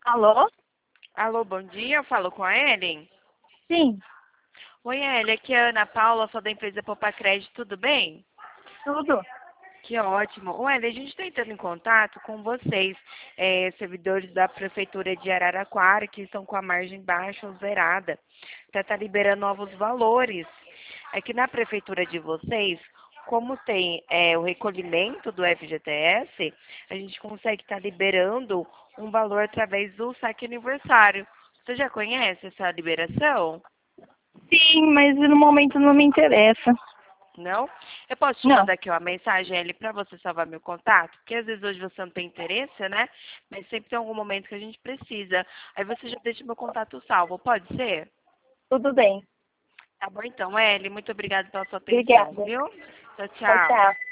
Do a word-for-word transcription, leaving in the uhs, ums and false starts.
Alô? Alô, bom dia, eu falo com a Ellen. Sim, Oi, Ellen, aqui é a Ana Paula, sou da empresa Poupa Crédito, tudo bem? tudo. Que ótimo. Ô, Ellen, a gente está entrando em contato com vocês, eh, servidores da Prefeitura de Araraquara, que estão com a margem baixa ou zerada, para estar liberando novos valores. Aqui na Prefeitura de vocês, como tem eh, o recolhimento do F G T S, a gente consegue estar liberando um valor através do saque aniversário. Você já conhece essa liberação? Sim, mas no momento não me interessa. Não? Eu posso te Não, mandar aqui uma mensagem ali para você salvar meu contato? Porque às vezes hoje você não tem interesse, né? Mas sempre tem algum momento que a gente precisa. Aí você já deixa meu contato salvo, pode ser? tudo bem. Tá bom então, Ellie. Muito obrigada pela sua atenção, Obrigada. viu? Tchau, Tchau, tchau. tchau.